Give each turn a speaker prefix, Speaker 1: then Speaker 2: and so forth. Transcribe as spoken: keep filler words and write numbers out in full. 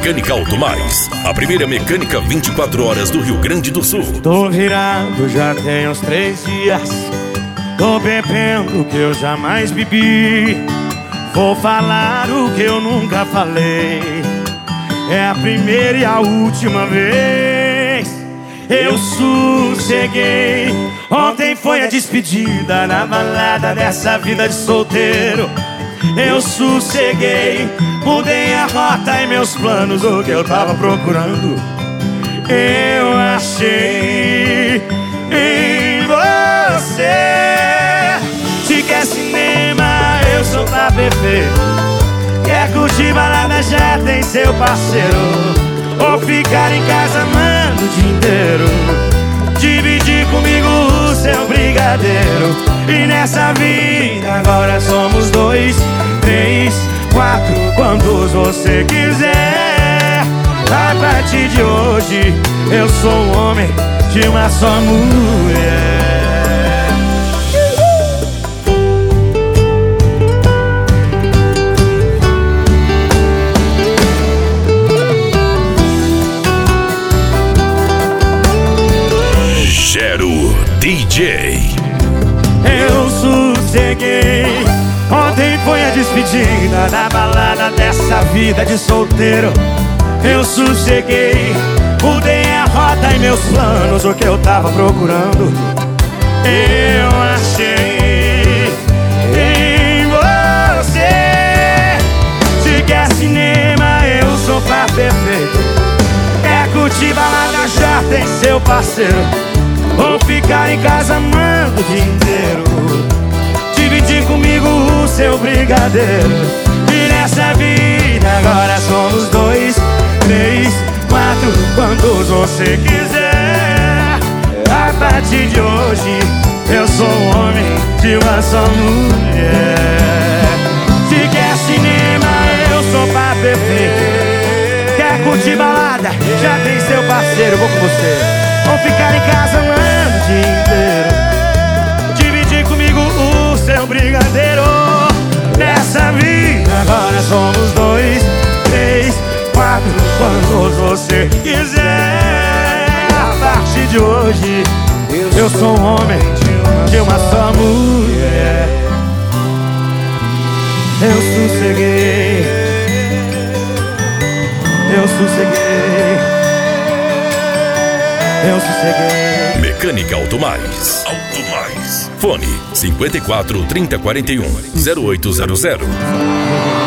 Speaker 1: Mecânica Auto Mais, a primeira mecânica vinte e quatro horas do Rio Grande do Sul.
Speaker 2: Tô virado já tem uns três dias. Tô bebendo o que eu jamais bebi. Vou falar o que eu nunca falei. É a primeira e a última vez. Eu sosseguei. Ontem foi a despedida na balada dessa vida de solteiro. Eu sosseguei. Mudei a rota e meus planos, o que eu tava procurando eu achei em você. Se quer cinema, eu sou pra perfeito. Quer curtir balada, já tem seu parceiro. Ou ficar em casa amando o dia inteiro. Dividir comigo o seu brigadeiro. E nessa vida agora somos dois, três, quatro, quantos você quiser. A partir de hoje eu sou um homem de uma só mulher.
Speaker 1: Gero D J.
Speaker 2: Eu sosseguei. Ontem foi a despedida da balada dessa vida de solteiro. Eu sosseguei. Mudei a rota e meus planos, o que eu tava procurando eu achei em você. Se quer cinema, eu sou pra perfeito. Quer curtir balada, já tem seu parceiro. Ou ficar em casa amando o dia inteiro. Dividir comigo o seu brigadeiro. E nessa vida agora somos dois, três, quatro, quantos você quiser. A partir de hoje eu sou um homem de uma só mulher. Se quer cinema, eu sou pra perfeito. Quer curtir balada, já tem seu parceiro, vou com você. Ou ficar em casa amando o dia inteiro. Dividir comigo o seu brigadeiro. Nessa vida agora somos dois, três, quatro, quantos você quiser. A partir de hoje eu sou um homem de uma só mulher. Eu sosseguei. Eu sosseguei. Eu sosseguei.
Speaker 1: Mecânica Auto Mais. Auto Mais. Fone cinquenta e quatro, trinta, quarenta e um, zero oito zero zero.